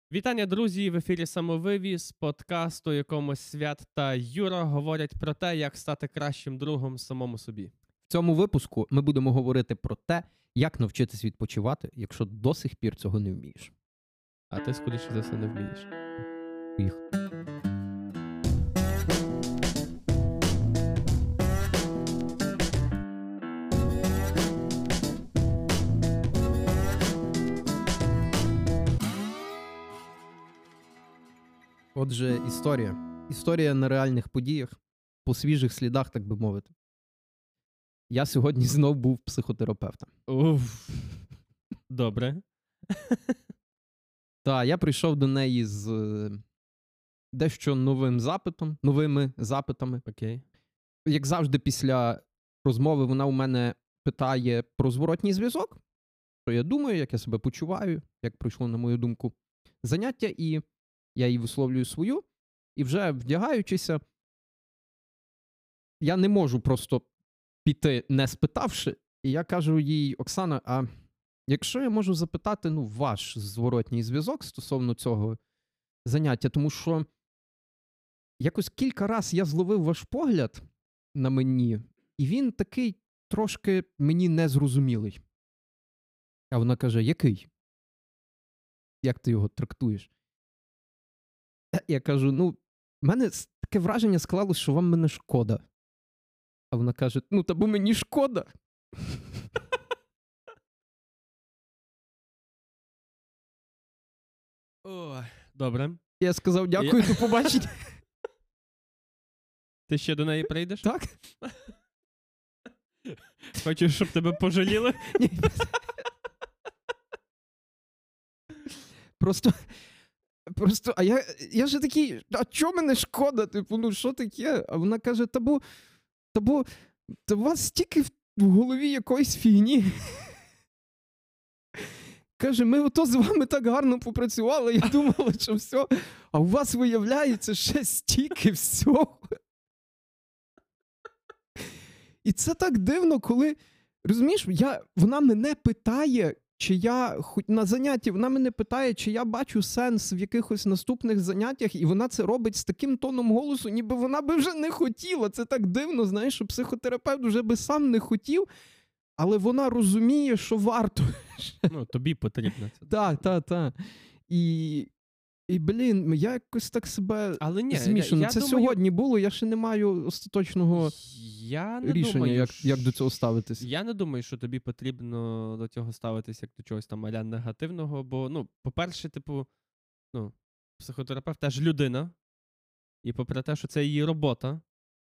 Вітання, друзі! В ефірі «Самовивіз», подкаст, у якому Свят та Юра говорять про те, як стати кращим другом самому собі. В цьому випуску ми будемо говорити про те, як навчитись відпочивати, якщо до сих пір цього не вмієш. А ти, скоріше за все, не вмієш. Поїхали. Отже, історія. Історія на реальних подіях, по свіжих слідах, так би мовити. Я сьогодні знов був психотерапевтом. Уф. Добре. Так, я прийшов до неї з дещо новими запитами. Окей. Як завжди, після розмови вона у мене питає про зворотній зв'язок, що я думаю, як я себе почуваю, як пройшло, на мою думку, заняття, і я їй висловлюю свою, і вже вдягаючися, я не можу просто піти, не спитавши, і я кажу їй: Оксана, а якщо я можу запитати, ваш зворотній зв'язок стосовно цього заняття, тому що якось кілька разів я зловив ваш погляд на мені, і він такий трошки мені незрозумілий. А вона каже: який? Як ти його трактуєш? Я кажу: в мене таке враження склалось, що вам мене шкода. А вона каже: та бо мені шкода. О, добре. Я сказав: дякую, до побачення. Ти ще до неї прийдеш? Так? Хочеш, щоб тебе пожаліли? Ні. Просто, а я ж такий: а чого мене шкода? Типу, що таке? А вона каже: та бо у вас стільки в голові якоїсь фігні. Каже: ми ото з вами так гарно попрацювали, я думала, що все, а у вас виявляється ще стільки всього. І це так дивно, коли, розумієш, вона мене питає, чи я, хоч на занятті, вона мене питає, чи я бачу сенс в якихось наступних заняттях, і вона це робить з таким тоном голосу, ніби вона би вже не хотіла. Це так дивно, знаєш, що психотерапевт вже би сам не хотів, але вона розуміє, що варто. Тобі потрібно це. Так. І, блін, я якось так себе змішано. Це думаю, сьогодні було, я ще не маю остаточного рішення, як до цього ставитись. Я не думаю, що тобі потрібно до цього ставитись як до чогось там аля негативного, бо, по-перше, психотерапевт теж людина, і попри те, що це її робота,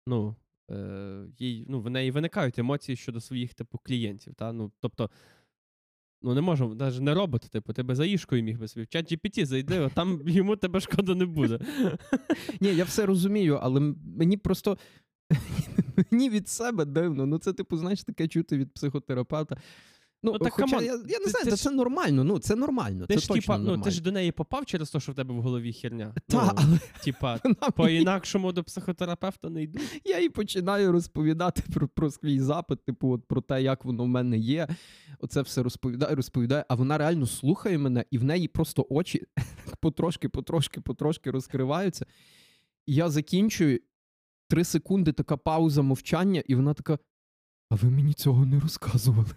в неї виникають емоції щодо своїх, клієнтів, тобто, не можу, навіть не робот, ти би за Ішкою міг би собі в ChatGPT зайди, там йому тебе шкода не буде. Ні, я все розумію, але мені просто, мені від себе дивно, це, знаєш, таке чути від психотерапевта. Хоча, я не знаю, це нормально, це нормально, це точно нормально. Ти ж до неї попав через те, що в тебе в голові херня. Але... по-інакшому до психотерапевта не йду. Я їй починаю розповідати про свій запит, про те, як воно в мене є. Оце все розповідає, а вона реально слухає мене, і в неї просто очі потрошки розкриваються. І я закінчую, 3 секунди така пауза мовчання, і вона така: а ви мені цього не розказували.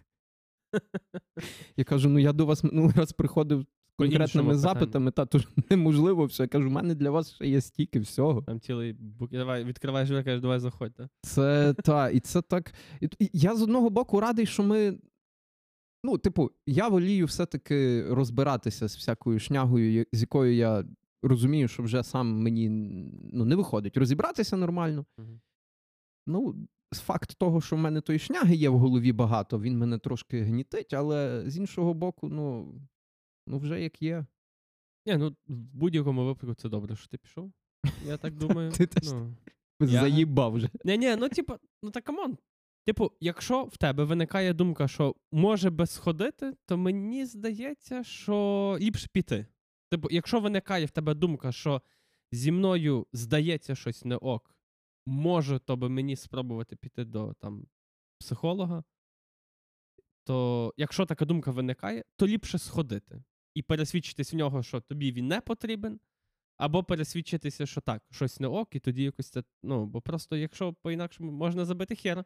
Я кажу: я до вас минулий раз приходив з конкретними запитами, то неможливо все. Я кажу: у мене для вас ще є стільки всього. Там цілий давай, відкриваєш, кажеш: давай заходь, так? І це так. І я з одного боку радий, що ми, я волію все-таки розбиратися з всякою шнягою, з якою я розумію, що вже сам мені не виходить розібратися нормально. Факт того, що в мене тої шняги є в голові багато, він мене трошки гнітить, але з іншого боку, вже як є. Ні, в будь-якому випадку це добре, що ти пішов. Я так думаю. Ти теж заїбав вже. Камон. Якщо в тебе виникає думка, що може би сходити, то мені здається, що ліпше піти. Якщо виникає в тебе думка, що зі мною здається щось не ок, може, то би мені спробувати піти до психолога, то якщо така думка виникає, то ліпше сходити. і пересвідчитись в нього, що тобі він не потрібен, або пересвідчитися, що так, щось не ок, і тоді якось це, ну, бо просто якщо по-інакшому можна забити хер,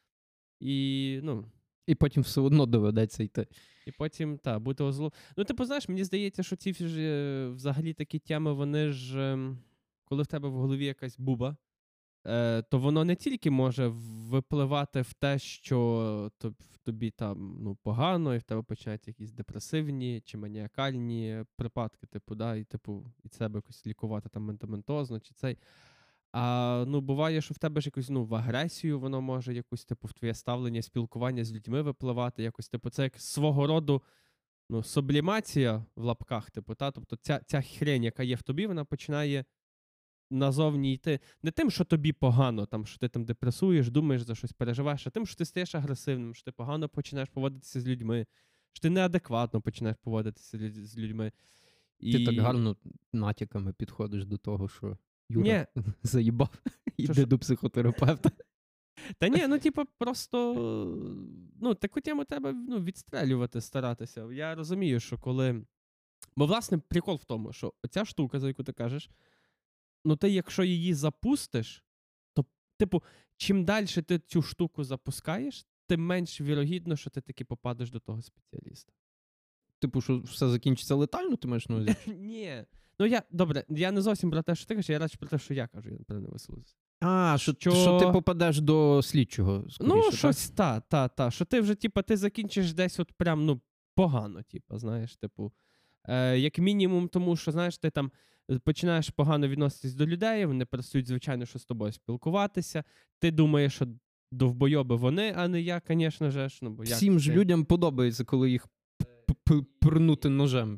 і, ну, І потім все одно доведеться йти. і потім, бути озло. Ну, типу, знаєш, мені здається, що ці ж, взагалі такі теми, вони ж, коли в тебе в голові якась буба, то воно не тільки може випливати в те, що тобі там, ну, погано, і в тебе починають якісь депресивні чи маніакальні припадки, типу, да, і від себе якось лікувати там медикаментозно чи цей. А, ну, буває, що в тебе ж якось, ну, в агресію воно може якось, типу, в твоє ставлення, спілкування з людьми випливати, якось, типу, це як свого роду, ну, сублімація в лапках, типу, тобто ця хрень, яка є в тобі, вона починає назовні йти не тим, що тобі погано, там, що ти там депресуєш, думаєш за щось, переживаєш, а тим, що ти стаєш агресивним, що ти погано починаєш поводитися з людьми, що ти неадекватно починаєш поводитися з людьми. Ти так гарно натяками підходиш до того, що Юра заїбав, іди до психотерапевта. Та ні, ну, типу, просто, ну, таку тему треба, ну, відстрелювати, старатися. Я розумію, що коли... Бо, власне, прикол в тому, що оця штука, за яку ти кажеш, ну, ти, якщо її запустиш, то, типу, чим далі ти цю штуку запускаєш, тим менш вірогідно, що ти таки попадеш до того спеціаліста. Типу, що все закінчиться летально, ти маєш на увазі? Ні. Ну, добре, я не зовсім про те, що ти кажеш, я радше про те, що я кажу, я, напевно, не висловився. Що ти попадеш до слідчого, скоріше, ну, щось, що ти вже, типу, ти закінчиш десь от прям, ну, погано, типу, знаєш, типу, як мінімум тому, що, знаєш, ти там починаєш погано відноситись до людей, вони перестають, звичайно, що з тобою спілкуватися, ти думаєш, що довбойоби вони, а не я, звісно ж. Ну, бо всім ж людям подобається, коли їх пирнути ножем.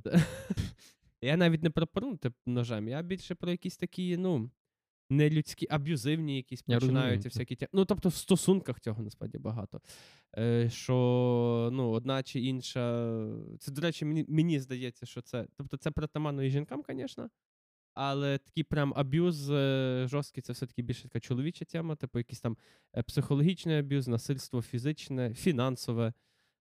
Я навіть не про пирнути ножем, я більше про якісь такі, ну, нелюдські, аб'юзивні якісь починаються всякі ті. Ну, тобто в стосунках цього насправді багато. Що, ну, одна чи інша... Це, до речі, мені здається, що це... Тобто це притаманно і жінкам, звісно, але такий прям аб'юз жорсткий, це все-таки більше така чоловіча тема, типу якийсь там психологічний аб'юз, насильство фізичне, фінансове.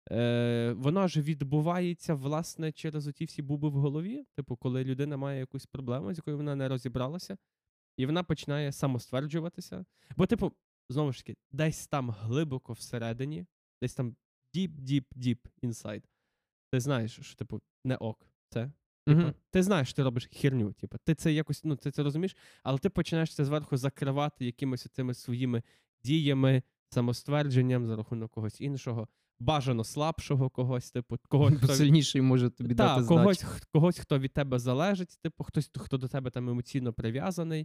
Воно ж відбувається, власне, через оті всі буби в голові, типу, коли людина має якусь проблему, з якою вона не розібралася, і вона починає самостверджуватися. Бо, типу, знову ж таки, десь там глибоко всередині, десь там deep inside, ти знаєш, що, типу, не ок, це. Типу, ти знаєш, що ти робиш херню, типу, ти це якось, ну, ти це розумієш, але ти починаєш це зверху закривати якимись цими своїми діями, самоствердженням за рахунок когось іншого, бажано слабшого когось, типу, когось, хто... Сильніший може тобі дати здачу. Когось, хто від тебе залежить, типу, хто до тебе там емоційно прив'язаний,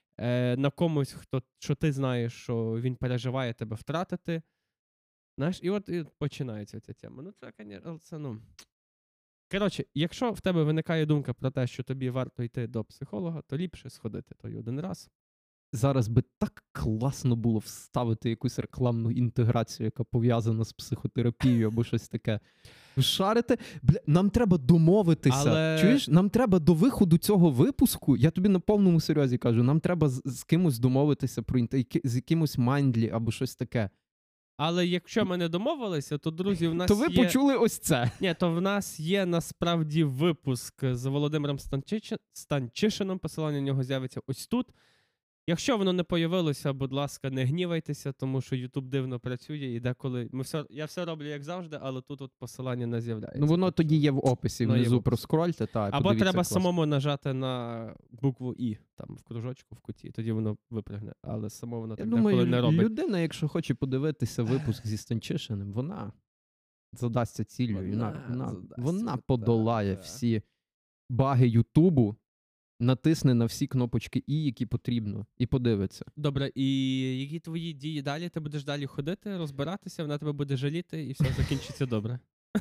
на комусь, що ти знаєш, що він переживає тебе втратити. Знаєш, і от починається ця тема. Ну, це, звісно, ну... Коротше, якщо в тебе виникає думка про те, що тобі варто йти до психолога, то ліпше сходити той один раз. Зараз би так класно було вставити якусь рекламну інтеграцію, яка пов'язана з психотерапією або щось таке. Шарите? Нам треба домовитися. Чуєш? Нам треба до виходу цього випуску, я тобі на повному серйозі кажу, нам треба з кимось домовитися про з якимось Майндлі або щось таке. Але якщо ми не домовилися, то, друзі, в нас то ви почули ось це. Ні, то в нас є насправді випуск з Володимиром Станчишином, посилання на нього з'явиться ось тут. Якщо воно не появилося, будь ласка, не гнівайтеся, тому що YouTube дивно працює і деколи... Я все роблю, як завжди, але тут от посилання не з'являється. Ну, воно тоді є в описі, внизу проскрольте. Або треба самому нажати на букву «І», там, в кружочку, в куті, тоді воно випрягне, але само воно так деколи не робить. Людина, якщо хоче подивитися випуск зі Станчишиним, вона задасться ціллю, вона подолає всі баги Ютубу, натисне на всі кнопочки «І», які потрібно, і подивиться. Добре, і які твої дії далі? Ти будеш далі ходити, розбиратися, вона тебе буде жаліти, і все закінчиться добре.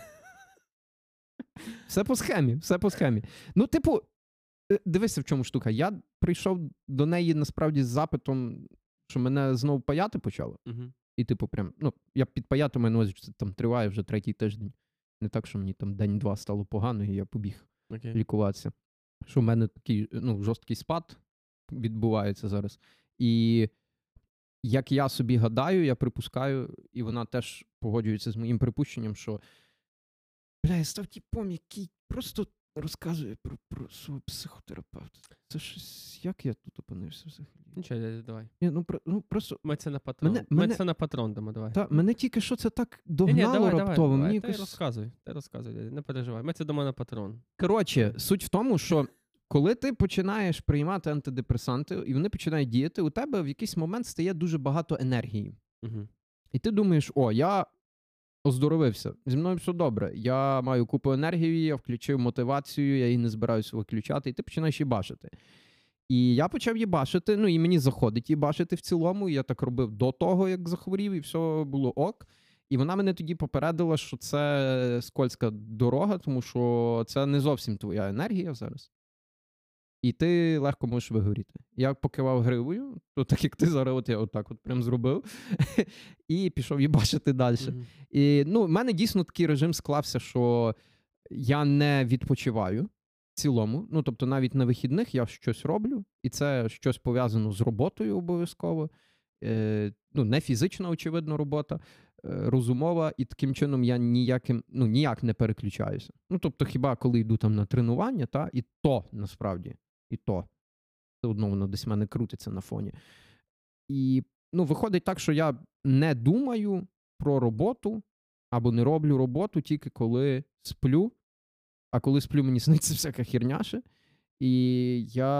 Все по схемі. Ну, типу, дивися, в чому штука. Я прийшов до неї, насправді, з запитом, що мене знову паяти почало. І, типу, прям, ну, я під паятом, мене ось там триває вже 3-й тиждень. Не так, що мені там день-два стало погано, і я побіг лікуватися. Що в мене такий, ну, жорсткий спад відбувається зараз. І як я собі гадаю, я припускаю, і вона теж погоджується з моїм припущенням, що я став типом, який просто розказує про свого психотерапевта. Це щось, як я тут опинився взагалі? Нічого, давай. Ні, просто Ми це на патрон. Ми мене, це на патрон дамо, давай. мене тільки що це так Ні, догнало давай, раптово. давай. Мені Ти якось... розказуй, не переживай. Ми це дамо на патрон. Коротше, суть в тому, що коли ти починаєш приймати антидепресанти, і вони починають діяти, у тебе в якийсь момент стає дуже багато енергії. Угу. І ти думаєш, я оздоровився, зі мною все добре, я маю купу енергії, я включив мотивацію, я її не збираюся виключати, і ти починаєш їбашити. І я почав їбашити, і мені заходить їбашити в цілому, і я так робив до того, як захворів, і все було ок. І вона мене тоді попередила, що це скользка дорога, тому що це не зовсім твоя енергія зараз. І ти легко можеш вигоріти. Я покивав гривою, то так як ти зараз, я отак прям зробив, і пішов їбашити далі. Угу. І, в мене дійсно такий режим склався, що я не відпочиваю в цілому. Тобто навіть на вихідних я щось роблю, і це щось пов'язано з роботою обов'язково. Не фізична, очевидно, робота, розумова, і таким чином я ніяк не переключаюся. Тобто хіба коли йду там на тренування, і то, насправді, і то. Все одно воно десь в мене крутиться на фоні. І, виходить так, що я не думаю про роботу або не роблю роботу тільки коли сплю, а коли сплю, мені сниться всяка херняша. І я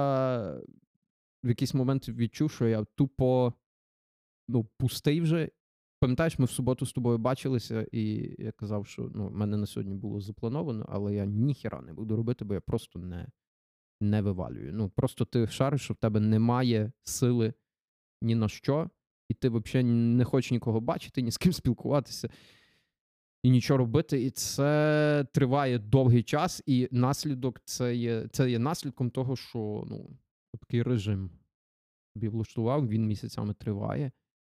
в якийсь момент відчув, що я тупо пустий вже. Пам'ятаєш, ми в суботу з тобою бачилися, і я казав, що в мене на сьогодні було заплановано, але я ніхіра не буду робити, бо я просто не вивалюю. Просто ти шариш, що в тебе немає сили ні на що, і ти взагалі не хочеш нікого бачити, ні з ким спілкуватися, і нічого робити. І це триває довгий час, і наслідок це є наслідком того, що такий режим собі влаштував, він місяцями триває.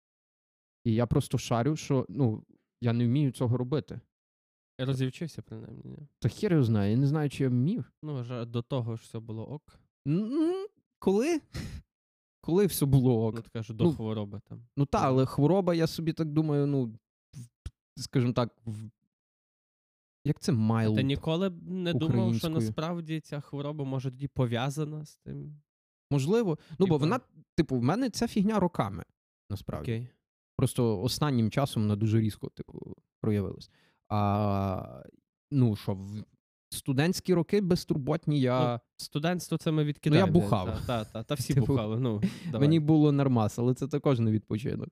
І я просто шарю, що я не вмію цього робити. Я розівчився, принаймні. Ні? Та хер його знає, я не знаю, чи я вмів. Вже до того ж все було ок. Коли? Коли все було ок? Ти кажу, до хвороби там. Але хвороба, я собі так думаю, скажімо так, як це mild? Ти ніколи б не думав, що насправді ця хвороба може тоді пов'язана з тим? Можливо. Бо вона, в мене ця фігня роками, насправді. Окей. Просто останнім часом вона дуже різко, проявилась. В студентські роки безтурботні я... Студентство це ми відкидаємо. Я бухав. Та всі бухали. Давай. Мені було нормас, але це також не відпочинок.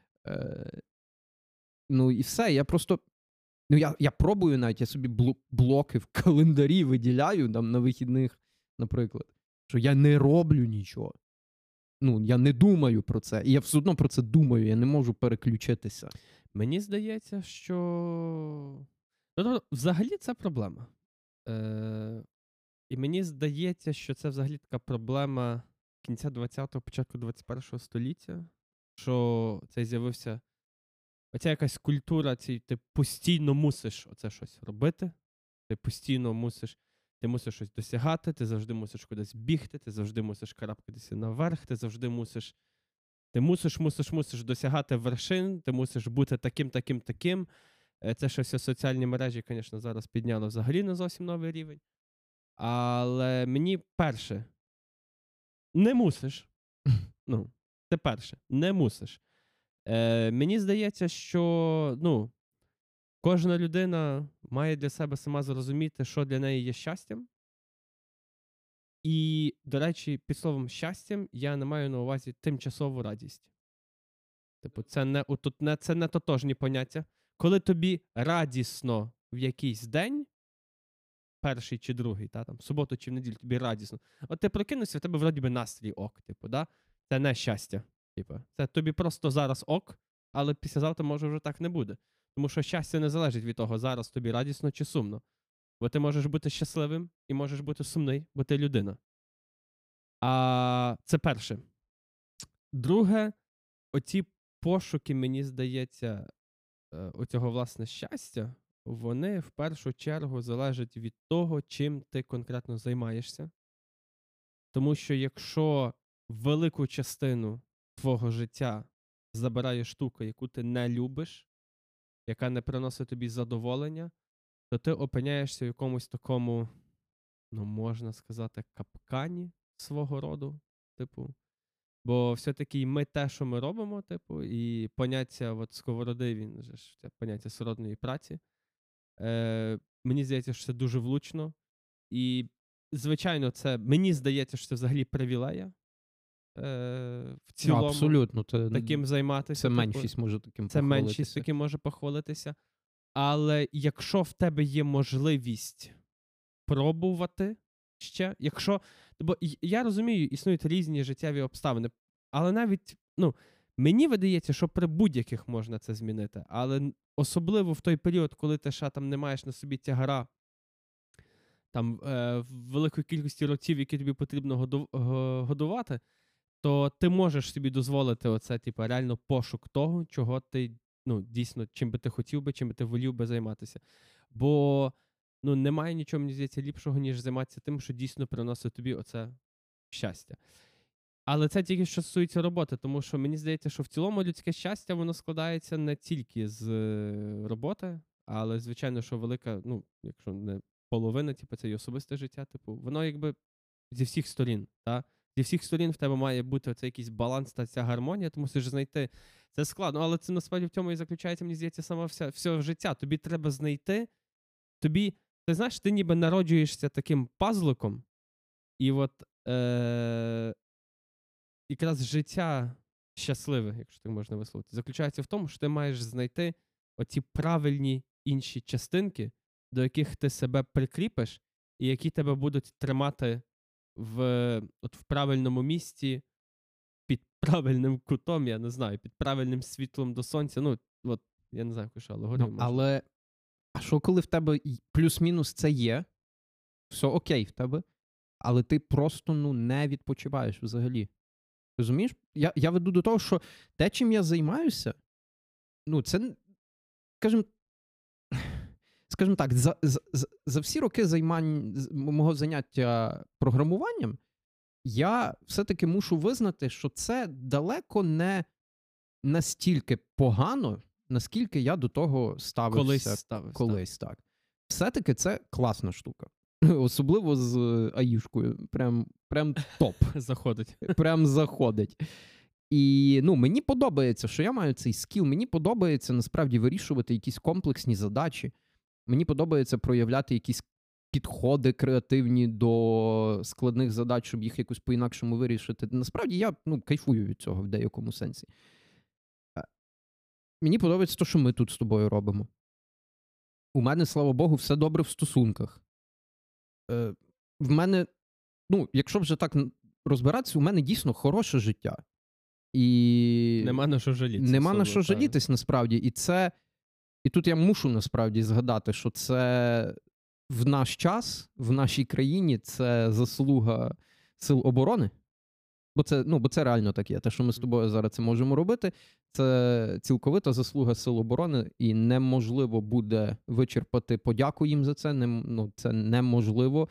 І все, я просто... Я пробую навіть, я собі блоки в календарі виділяю там на вихідних, наприклад, що я не роблю нічого. Я не думаю про це. І я все одно про це думаю, я не можу переключитися. Мені здається, що... взагалі це проблема. І мені здається, що це взагалі така проблема кінця 20-го, початку 21-го століття, що це з'явився оця якась культура, ти постійно мусиш оце щось робити, ти постійно мусиш щось досягати, ти завжди мусиш кудись бігти, ти завжди мусиш карабкатися наверх, ти завжди мусиш досягати вершин, ти мусиш бути таким. Це ще все соціальні мережі, звісно, зараз підняло взагалі на зовсім новий рівень. Але мені перше, не мусиш. Це перше, не мусиш. Мені здається, що кожна людина має для себе сама зрозуміти, що для неї є щастям. І, до речі, під словом щастям я не маю на увазі тимчасову радість. Це не тотожні поняття. Коли тобі радісно в якийсь день, перший чи другий, в суботу чи в неділю тобі радісно, от ти прокинувся, в тебе вроді би настрій ок, це не щастя. Це тобі просто зараз ок, але післязавтра може вже так не буде. Тому що щастя не залежить від того, зараз тобі радісно чи сумно. Бо ти можеш бути щасливим і можеш бути сумний, бо ти людина. Це перше. Друге, оці пошуки, мені здається, оцього, власне, щастя, вони в першу чергу залежать від того, чим ти конкретно займаєшся. Тому що якщо велику частину твого життя забирає штука, яку ти не любиш, яка не приносить тобі задоволення, то ти опиняєшся в якомусь такому ну, можна сказати, капкані свого роду, типу. Бо все-таки і ми те, що ми робимо, типу, і поняття от сковороди, він же ж це поняття сородної праці. Мені здається, що це дуже влучно. І, звичайно, це мені здається, що це взагалі привілея в Ну, цілому абсолютно. таким займатися. Це Типу, меншість може таким це похвалитися. меншість таким може похвалитися. Але якщо в тебе є можливість пробувати ще, якщо. Бо я розумію, існують різні життєві обставини, але навіть, ну, мені видається, що при будь-яких можна це змінити. Але особливо в той період, коли ти ще там не маєш на собі тягара там великої кількості років, які тобі потрібно годувати, то ти можеш собі дозволити оце, типу, реально пошук того, чого ти, ну, дійсно, чим би ти хотів би, чим би ти волів би займатися. Бо, ну, немає нічого, мені здається, ліпшого, ніж займатися тим, що дійсно приносить тобі оце щастя. Але це тільки що стосується роботи, тому що мені здається, що в цілому людське щастя, воно складається не тільки з роботи, але, звичайно, що велика, ну, якщо не половина, типу, це і особисте життя, типу, воно якби зі всіх сторін, та? Зі всіх сторін в тебе має бути оцей якийсь баланс та ця гармонія, ти мусиш знайти. Це складно, але це насправді в цьому і заключається, мені здається, саме все життя. Тобі треба знайти, ти знаєш, ти ніби народжуєшся таким пазликом, і от якраз життя щасливе, якщо так можна висловити, заключається в тому, що ти маєш знайти оці правильні інші частинки, до яких ти себе прикріпиш, і які тебе будуть тримати в правильному місці, під правильним кутом, я не знаю, під правильним світлом до сонця. Ну, от, я не знаю, яку ще алегорію можна. Але, а що коли в тебе плюс-мінус це є, все окей в тебе, але ти просто, ну, не відпочиваєш взагалі. Розумієш? Я веду до того, що те, чим я займаюся, ну, це, скажімо так, за всі роки мого заняття програмуванням, я все-таки мушу визнати, що це далеко не настільки погано, наскільки я до того ставився колись так. Все-таки це класна штука. Особливо з АІшкою. Прям топ. Заходить. Прям заходить. І, ну, мені подобається, що я маю цей скіл. Мені подобається, насправді, вирішувати якісь комплексні задачі. Мені подобається проявляти якісь підходи креативні до складних задач, щоб їх якось по-інакшому вирішити. Насправді, я, ну, кайфую від цього в деякому сенсі. Мені подобається те, що ми тут з тобою робимо. У мене, слава Богу, все добре в стосунках. В мене, ну, якщо вже так розбиратися, у мене дійсно хороше життя. І нема на що жалітися. Нема на що жалітись, насправді. І тут я мушу, насправді, згадати, що це в наш час, в нашій країні, це заслуга Сил оборони. Бо це реально таке. Те, що ми з тобою зараз це можемо робити, це цілковита заслуга Сил оборони, і неможливо буде вичерпати подяку їм за це. Це неможливо.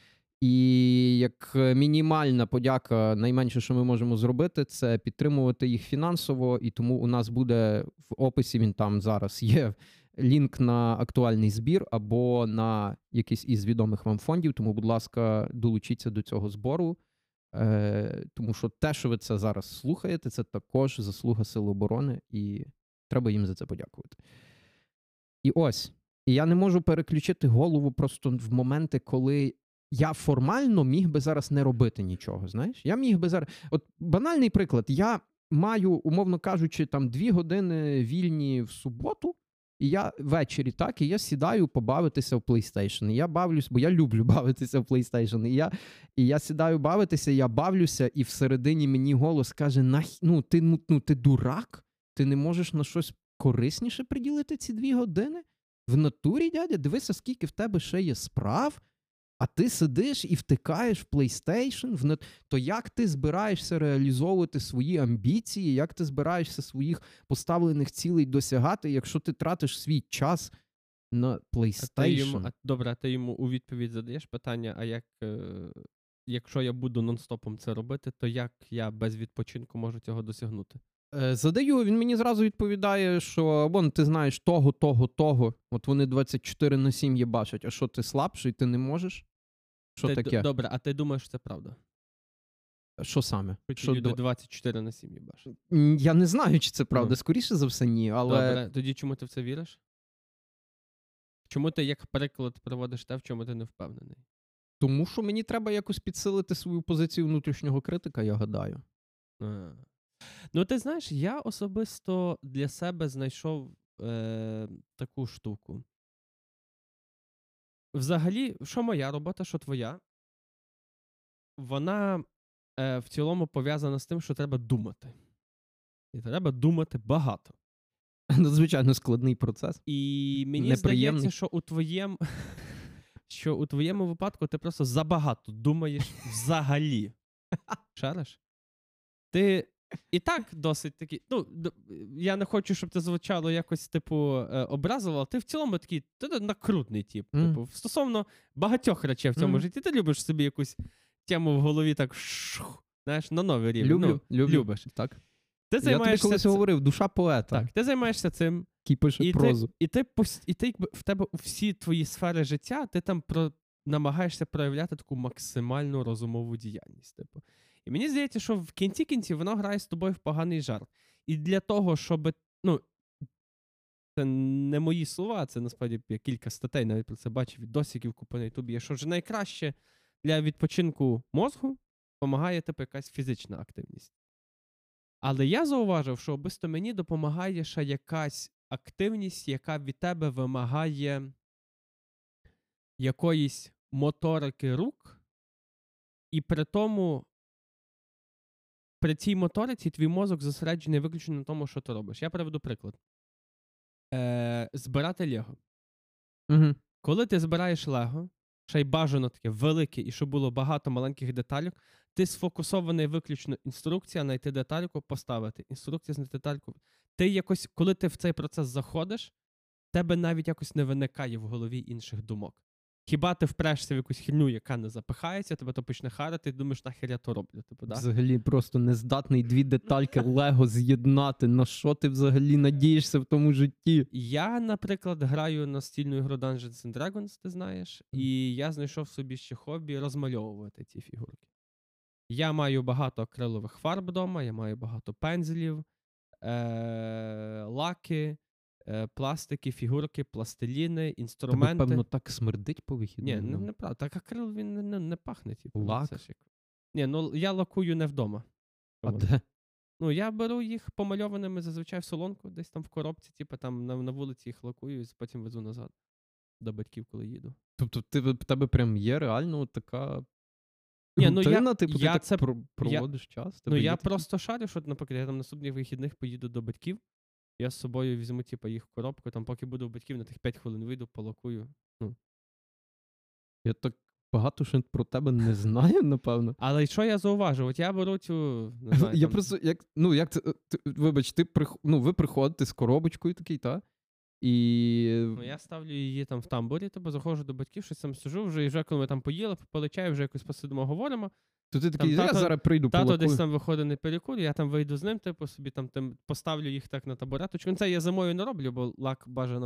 І як мінімальна подяка, найменше, що ми можемо зробити, це підтримувати їх фінансово, і тому у нас буде в описі, він там зараз є, лінк на актуальний збір або на якийсь із відомих вам фондів, тому, будь ласка, долучіться до цього збору, тому що те, що ви це зараз слухаєте, це також заслуга Сил оборони, і треба їм за це подякувати. І ось, я не можу переключити голову просто в моменти, коли я формально міг би зараз не робити нічого, знаєш? Я міг би зараз... От банальний приклад. Я маю, умовно кажучи, там 2 години вільні в суботу, і я ввечері, так, і я сідаю побавитися в PlayStation. І я бавлюсь, бо я люблю бавитися в PlayStation. І я сідаю бавитися, я бавлюся, і всередині мені голос каже, ти дурак? Ти не можеш на щось корисніше приділити ці 2 години? В натурі, дядя, дивися, скільки в тебе ще є справ, а ти сидиш і втикаєш в PlayStation, то як ти збираєшся реалізовувати свої амбіції, як ти збираєшся своїх поставлених цілей досягати, якщо ти тратиш свій час на PlayStation? Добре, ти йому у відповідь задаєш питання, а якщо я буду нон-стопом це робити, то як я без відпочинку можу цього досягнути? Задаю, він мені зразу відповідає, що вон, ти знаєш того, от вони 24/7 є бачать, а що ти слабший, ти не можеш? Що таке? Добре, а ти думаєш, що це правда? Що саме? Хоч Що люди 24/7 їбашать. Я не знаю, чи це правда. Ну. Скоріше за все, ні, але Добре, тоді чому ти в це віриш? Чому ти як приклад приводиш те, в чому ти не впевнений? тому що мені треба якось підсилити свою позицію внутрішнього критика, я гадаю. Ну, ти знаєш, я особисто для себе знайшов таку штуку. Взагалі, що моя робота, що твоя, вона в цілому пов'язана з тим, що треба думати. І треба думати багато. Надзвичайно складний процес. І мені Неприємний. здається, що у твоєму випадку ти просто забагато думаєш взагалі. Шариш? Ти і так досить такий, ну, я не хочу, щоб це звучало якось, типу, образливо, але ти в цілому такий, ти накрутний тип. Типу, стосовно багатьох речей в цьому житті, ти любиш собі якусь тему в голові так, знаєш, на новий рівень. Любиш. Так. Ти Я тобі колись говорив, душа поета. Так, ти займаєшся цим. Який пише прозу. І ти якби, в тебе всі твої сфери життя, ти там намагаєшся проявляти таку максимальну розумову діяльність. Типу. І мені здається, що в кінці воно грає з тобою в поганий жарт. І для того, щоб, ну, це не мої слова, це насправді я кілька статей навіть про це бачив, відосиків купу на Ютубі, що ж найкраще для відпочинку мозку допомагає типу якась фізична активність. Але я зауважив, що особисто мені допомагає ще якась активність, яка від тебе вимагає якоїсь моторики рук, і при тому, при цій моториці твій мозок зосереджений виключно на тому, що ти робиш. Я приведу приклад. Збирати Лего. Угу. Коли ти збираєш Лего, ще й бажано таке велике, і щоб було багато маленьких деталек, ти сфокусований виключно інструкція, знайти детальку, поставити. Інструкція, знайти детальку. Ти якось, коли ти в цей процес заходиш, тебе навіть якось не виникає в голові інших думок. Хіба ти впрешся в якусь херню, яка не запихається, тебе то почне харити, і думаєш, нахер я то роблю. Типу, да? Взагалі просто нездатний дві детальки Лего з'єднати. На що ти взагалі надієшся в тому житті? Я, наприклад, граю настільну ігру Dungeons and Dragons, ти знаєш, і я знайшов собі ще хобі розмальовувати ці фігурки. Я маю багато акрилових фарб вдома, я маю багато пензлів, лаки, пластики, фігурки, пластиліни, інструменти. Тебе, певно, так смердить по вихідному? Ні, не правда. Так акрил, він не пахне. Типу. Лак? Це ж як... Ні, ну я лакую не вдома. А де? Ну, я беру їх помальованими зазвичай в солонку, десь там в коробці, типу там на вулиці їх лакую і потім везу назад до батьків, коли їду. Тобто в тебе прям є реально така Ні, ну рутина, типу, я ти так це... проводиш час? Ну, я просто шарю, що, наприклад, я там наступних вихідних поїду до батьків, я з собою візьму, типу, їх в коробку, там, поки буду у батьків, на тих 5 хвилин вийду, полакую. Ну. Я так багато що про тебе не знаю, напевно. Але що я зауважив? От я беру цю, не знаю, Я там... просто, як це, вибач, ви приходите з коробочкою такий, та? І... Ну, я ставлю її там в тамбурі, тобто заходжу до батьків, щось там сижу, вже коли ми там поїли, попили чаю, вже якось посидимо, говоримо. То ти такий, там, я зараз прийду тато полакую. десь там виходить на перекур, я там вийду з ним, типу, собі там поставлю їх так на табуреточку. Це я зимою не роблю, бо лак бажано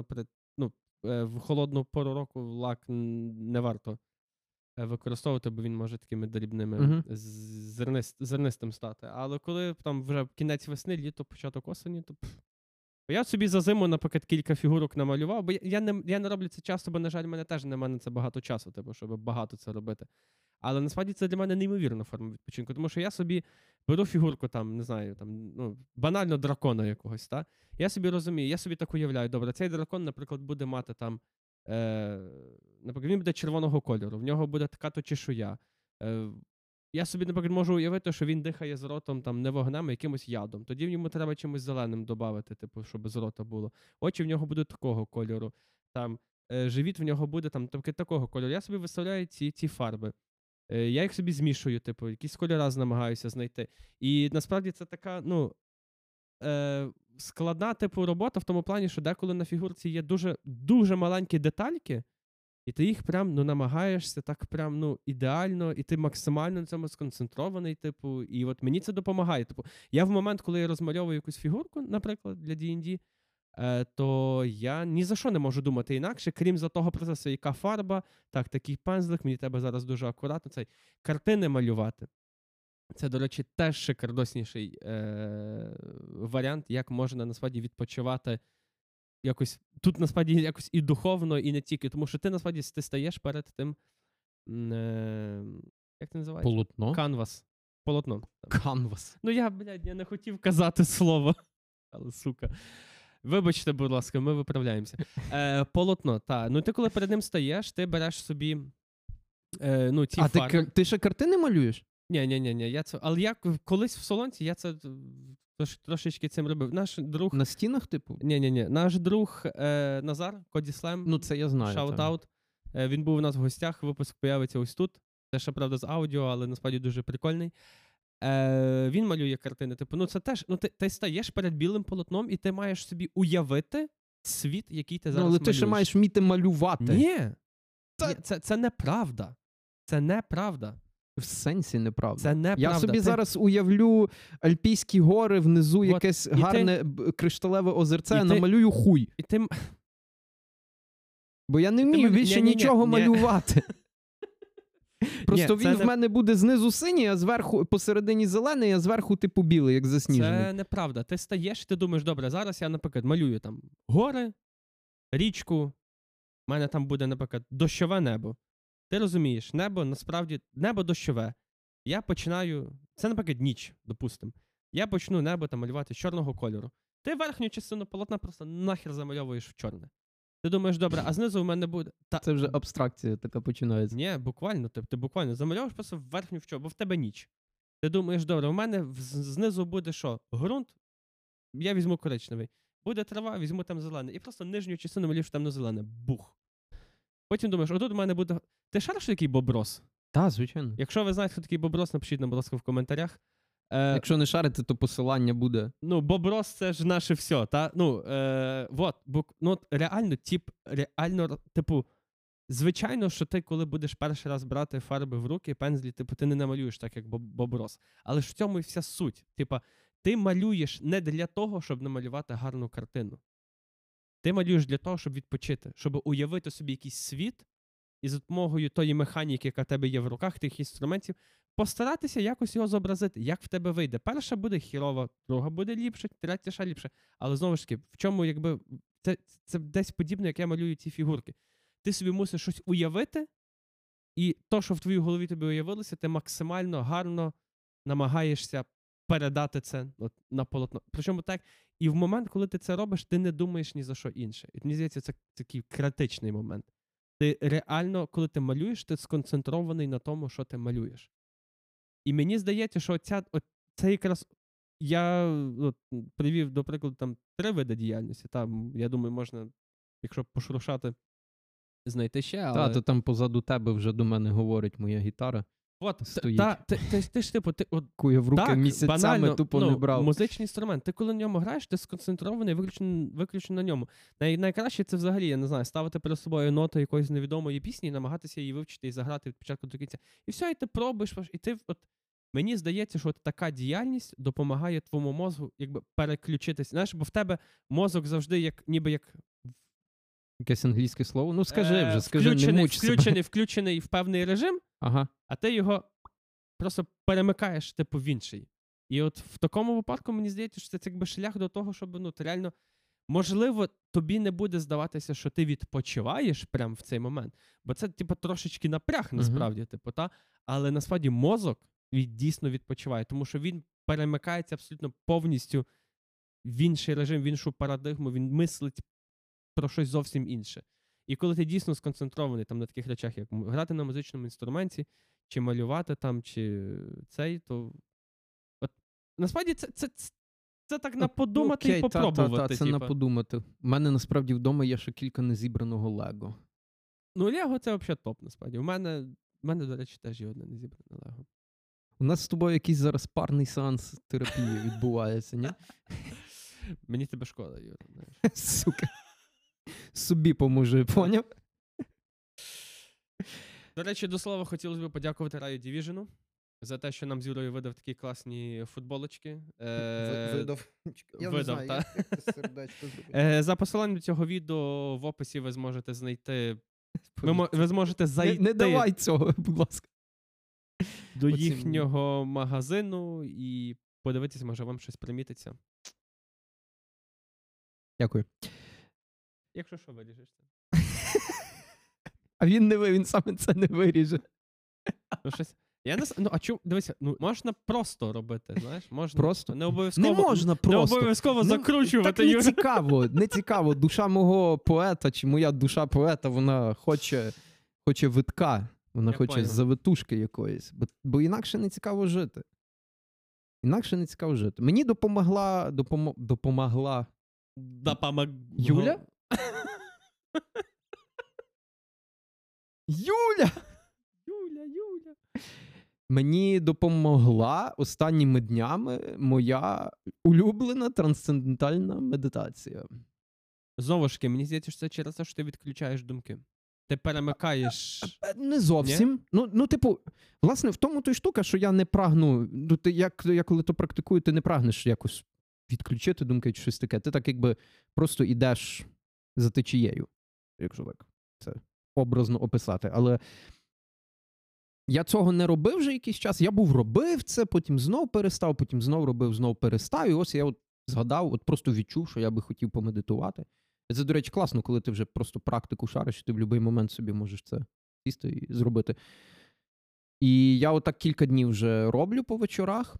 в холодну пору року лак не варто використовувати, бо він може такими дрібними зернистим стати. Але коли там вже кінець весни, літо, початок осені, то я собі за зиму, наприклад, кілька фігурок намалював, бо я не роблю це часто, бо, на жаль, в мене теж немає на це багато часу, типу, щоб багато це робити. Але насправді це для мене неймовірна форма відпочинку, тому що я собі беру фігурку, там, не знаю, там, ну, банально дракона якогось, та? Я собі розумію, я собі так уявляю, добре, цей дракон, наприклад, буде мати там, наприклад, він буде червоного кольору, в нього буде така-то чешуя. Я собі, наприклад, можу уявити, що він дихає з ротом там не вогнем, а якимось ядом. Тоді йому треба чимось зеленим додати, типу, щоб з рота було. Очі в нього будуть такого кольору. Там, живіт в нього буде там, такого кольору. Я собі виставляю ці фарби. Я їх собі змішую, типу, якісь кольори намагаюся знайти. І насправді це така, ну, складна, типу, робота в тому плані, що деколи на фігурці є дуже, дуже маленькі детальки, і ти їх прям, ну, намагаєшся так прям, ну, ідеально, і ти максимально на цьому сконцентрований, типу, і от мені це допомагає. Типу, я в момент, коли я розмальовую якусь фігурку, наприклад, для D&D, то я ні за що не можу думати інакше, крім за того процесу, яка фарба, так, такий пензлик, мені треба зараз дуже акуратно цей картини малювати. Це, до речі, теж шикардосніший варіант, як можна насправді відпочивати якось, тут насправді якось і духовно, і не тільки, тому що ти насправді ти стаєш перед тим, як це називається? Полотно? Канвас. Полотно. Канвас. Ну я не хотів казати слово, але сука. Вибачте, будь ласка, ми виправляємося. Полотно, так. Ну ти коли перед ним стаєш, ти береш собі ці фарби. Ти ще картини малюєш? Ні. Але я колись в Солонці, я це трошечки цим робив. Наш друг... На стінах, типу? Ні. Наш друг Назар, Кодіслем. Ну це я знаю. Шаут-аут. Він був у нас в гостях, випуск появиться ось тут. Це ще, правда, з аудіо, але насправді дуже прикольний. Він малює картини. Типу, це теж, ти стаєш перед білим полотном і ти маєш собі уявити світ, який ти зараз малюєш. Але ти ще маєш вміти малювати. Ні. Це неправда. Це неправда. В сенсі неправда. Це неправда. Я собі зараз уявлю Альпійські гори, внизу якесь гарне кришталеве озерце, намалюю хуй. Бо я не вмію більше нічого малювати. Просто він в мене буде знизу синій, а зверху посередині зелений, а зверху типу білий, як засніжений. Це неправда. Ти стаєш, ти думаєш, добре, зараз я, наприклад, малюю там гори, річку, в мене там буде, наприклад, дощове небо. Ти розумієш, небо, насправді, небо дощове. Я починаю, це, наприклад, ніч, допустимо. Я почну небо там малювати з чорного кольору. Ти верхню частину полотна просто нахер замальовуєш в чорне. Ти думаєш, добре, а знизу в мене буде... Це вже абстракція така починається. Ні, буквально, ти буквально замальовуєш просто верхню в чорну, бо в тебе ніч. Ти думаєш, добре, у мене знизу буде що? Ґрунт, я візьму коричневий. Буде трава, візьму там зелений. І просто нижню частину малюєш темно-зелене. Бух. Потім думаєш, отут у мене буде... Ти шариш, що такий боброс? Так, звичайно. Якщо ви знаєте, хто такий боброс, напишіть нам, будь ласка, в коментарях. Якщо не шарите, то посилання буде. Ну, боброс — це ж наше все, та? Реально, типу, звичайно, що ти, коли будеш перший раз брати фарби в руки, пензлі, типу, ти не намалюєш так, як боброс. Але ж в цьому і вся суть. Типа, ти малюєш не для того, щоб намалювати гарну картину. Ти малюєш для того, щоб відпочити, щоб уявити собі якийсь світ і за допомогою тої механіки, яка в тебе є в руках, тих інструментів, постаратися якось його зобразити, як в тебе вийде. Перша буде хірова, друга буде ліпше, третя ще ліпше. Але знову ж таки, в чому, якби, це десь подібне, як я малюю ці фігурки. Ти собі мусиш щось уявити, і то, що в твоїй голові тобі уявилося, ти максимально гарно намагаєшся передати це на полотно. Причому так, і в момент, коли ти це робиш, ти не думаєш ні за що інше. І мені здається, це такий критичний момент. Ти реально, коли ти малюєш, ти сконцентрований на тому, що ти малюєш. І мені здається, що це якраз я привів, до прикладу, там 3 види діяльності. Там, я думаю, можна, якщо пошуршати, знайти ще, але... То там позаду тебе вже до мене говорить моя гітара. Стоїть. Ти ж, типу, кує в руки місяцями, банально, тупо не брав. Музичний інструмент. Ти коли на ньому граєш, ти сконцентрований виключно на ньому. Найкраще це взагалі, я не знаю, ставити перед собою ноту якоїсь невідомої пісні і намагатися її вивчити і заграти від початку до кінця. І все, і ти пробуєш, і ти мені здається, що така діяльність допомагає твоєму мозку якби переключитись. Знаєш, бо в тебе мозок завжди ніби як якесь англійське слово? Ну скажи не муч себе. Включений в певний режим, ага. А ти його просто перемикаєш, типу, в інший. І от в такому випадку, мені здається, що це якби шлях до того, щоб, реально, можливо, тобі не буде здаватися, що ти відпочиваєш прямо в цей момент. Бо це, типу, трошечки напряг, насправді, типу, та? Але, насправді, мозок дійсно відпочиває, тому що він перемикається абсолютно повністю в інший режим, в іншу парадигму, він мислить про щось зовсім інше. І коли ти дійсно сконцентрований там на таких речах, як грати на музичному інструменті, чи малювати там, чи цей, то насправді це так на подумати і попробувати. Це на подумати. У мене насправді вдома є ще кілька незібраного Лего. Ну, Лего це взагалі топ, насправді. У мене, до речі, теж є одне незібране Лего. У нас з тобою якийсь зараз парний сеанс терапії відбувається, ні? Мені тебе шкода, Юра. Сука. Собі поможи, поняв? До речі, до слова, хотілося б подякувати Riot Division За те, що нам з Юрою видав такі класні футболочки. Видав. Я не Видав, знаю, та. як ти сердечко зробив. За посиланням до цього відео в описі ви зможете знайти. Ви зможете зайти Не давай цього, будь ласка. до Оцім- їхнього магазину і подивитися, може вам щось примітиться. Дякую. Якщо що, виріжеш це. А він саме це не виріже. Ну, щось... Я не... Ну, а чому? Дивися, можна просто робити, знаєш? Можна... Просто? Не обов'язково, Не можна просто. Не обов'язково закручувати. Так не Юра. цікаво, не цікаво. Душа мого поета, чи моя душа поета, вона хоче витка. Вона Я хоче понял. завитушки якоїсь. Бо інакше не цікаво жити. Мені допомогла Юля? Юля! Юля. Мені допомогла останніми днями моя улюблена трансцендентальна медитація. Знову ж таки, мені здається, що це через те, що ти відключаєш думки. Ти перемикаєш... Не зовсім. Ну, типу, власне, в тому то й штука, що я не прагну, я коли то практикую, ти не прагнеш якось відключити думки чи щось таке. Ти так якби просто йдеш за течією, якщо так це образно описати. Але я цього не робив вже якийсь час. Я робив це, потім знов перестав, потім знов робив, знов перестав. І ось я згадав, просто відчув, що я би хотів помедитувати. Це, до речі, класно, коли ти вже просто практику шариш, і ти в будь-який момент собі можеш це сісти і зробити. І я отак кілька днів вже роблю по вечорах.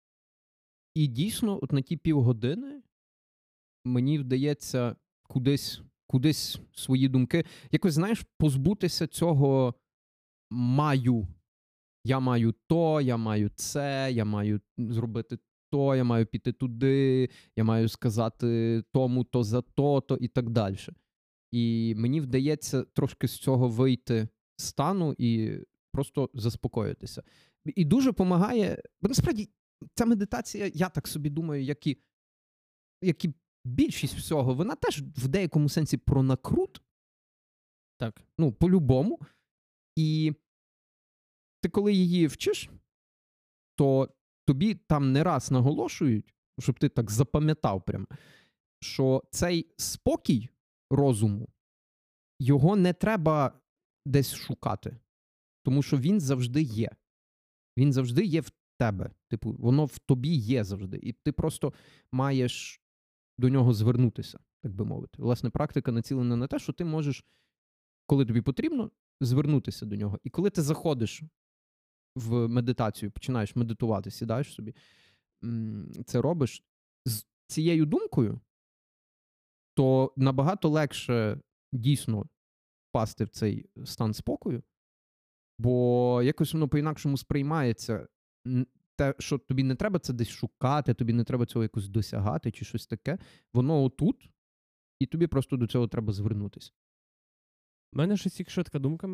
І дійсно, от на ті півгодини мені вдається кудись свої думки, якось, знаєш, позбутися цього маю. Я маю то, я маю це, я маю зробити то, я маю піти туди, я маю сказати тому, то за то і так далі. І мені вдається трошки з цього вийти з стану і просто заспокоїтися. І дуже допомагає, бо насправді ця медитація, я так собі думаю, як і більшість всього, вона теж в деякому сенсі про накрут. Так. Ну, по-любому. І ти коли її вчиш, то тобі там не раз наголошують, щоб ти так запам'ятав прям, що цей спокій розуму, його не треба десь шукати. Тому що він завжди є. Він завжди є в тебе. Типу, воно в тобі є завжди. І ти просто маєш до нього звернутися, так би мовити. Власне, практика націлена на те, що ти можеш, коли тобі потрібно, звернутися до нього. І коли ти заходиш в медитацію, починаєш медитувати, сідаєш собі, це робиш з цією думкою, то набагато легше дійсно впасти в цей стан спокою, бо якось воно по-інакшому сприймається. Те, що тобі не треба це десь шукати, тобі не треба цього якось досягати чи щось таке, воно отут, і тобі просто до цього треба звернутися. У мене щось тільки що така думка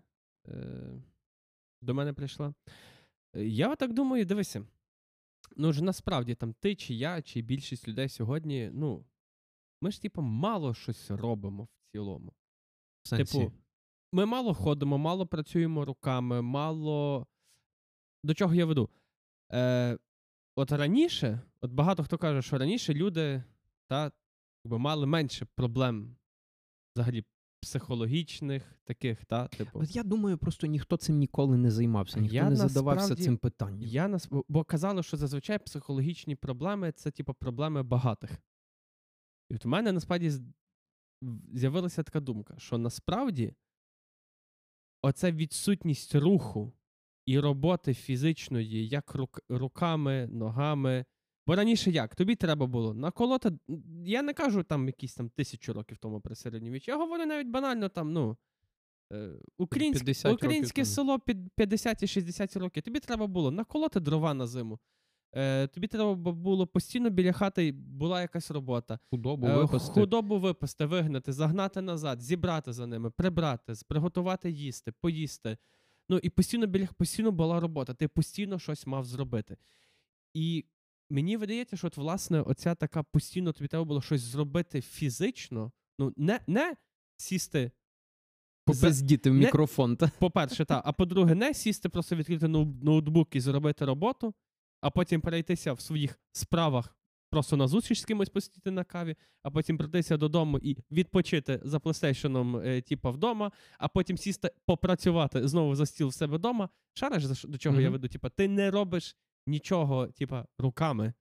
до мене прийшла. Я так думаю, дивися, ну ж насправді там ти, чи я, чи більшість людей сьогодні, ну, ми ж типу мало щось робимо в цілому. В сенсі? Типу, ми мало ходимо, мало працюємо руками, мало... До чого я веду? От раніше, от багато хто каже, що раніше люди мали менше проблем взагалі психологічних таких, типу. От я думаю, просто ніхто цим ніколи не займався, ніхто не задавався цим питанням. Бо казали, що зазвичай психологічні проблеми – це типу проблеми багатих. І от у мене насправді з'явилася така думка, що насправді оця відсутність руху і роботи фізичної, як руками, ногами. Бо раніше як? Тобі треба було наколоти, я не кажу там якісь там 1000 років тому при середньовіччі, я говорю навіть банально там, ну, українське село під 50 і 60 років, тобі треба було наколоти дрова на зиму, тобі треба було постійно біля хати була якась робота. Худобу випасти, вигнати, загнати назад, зібрати за ними, прибрати, приготувати їсти, поїсти. Ну, і постійно була робота, ти постійно щось мав зробити. І мені видається, що от, власне, оця така постійно тобі треба було щось зробити фізично, ну, не сісти Попиздіти в мікрофон. По-перше, а по-друге, не сісти, просто відкрити ноутбук і зробити роботу, а потім перейтися в своїх справах просто на зустріч з кимось посидіти на каві, а потім прийтися додому і відпочити за PlayStation, вдома, а потім сісти попрацювати знову за стіл в себе вдома. Шариш, до чого я веду? Ти не робиш нічого, руками.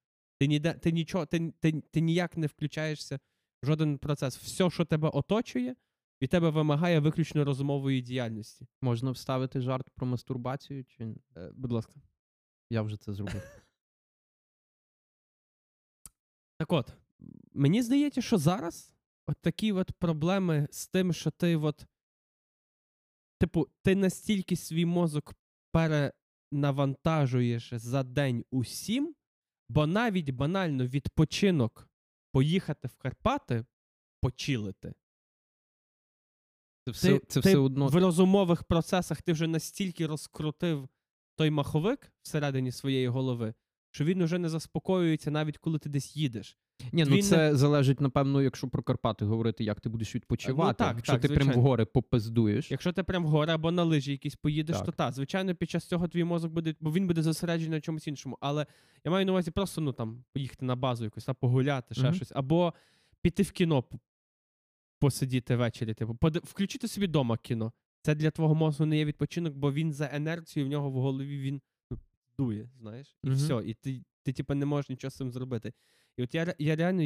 Ти ніяк не включаєшся в жоден процес. Все, що тебе оточує, від тебе вимагає виключно розумової діяльності. Можна вставити жарт про мастурбацію? Чи... Будь ласка. Я вже це зробив. Так от, мені здається, що зараз такі проблеми з тим, що ти настільки свій мозок перенавантажуєш за день усім, бо навіть банально відпочинок поїхати в Карпати, почилити. Це все одно... В розумових процесах ти вже настільки розкрутив той маховик всередині своєї голови, що він уже не заспокоюється навіть коли ти десь їдеш. Ні, це залежить, напевно, якщо про Карпати говорити, як ти будеш відпочивати. Якщо ти прям в гори попиздуєш. Якщо ти прям в гори або на лижі якісь поїдеш, то звичайно, під час цього твій мозок буде, бо він буде зосереджений на чомусь іншому. Але я маю на увазі просто, поїхати на базу якось, погуляти, ще щось. Або піти в кіно, посидіти ввечері, включити собі вдома кіно. Це для твого мозку не є відпочинок, бо він за енерцією, в нього в голові він дує, знаєш. І все. І ти не можеш нічого з цим зробити. І от я реально,